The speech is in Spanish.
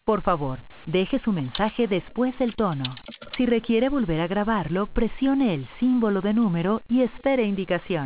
Por favor, deje su mensaje después del tono. Si requiere volver a grabarlo, presione el símbolo de número y espere indicaciones.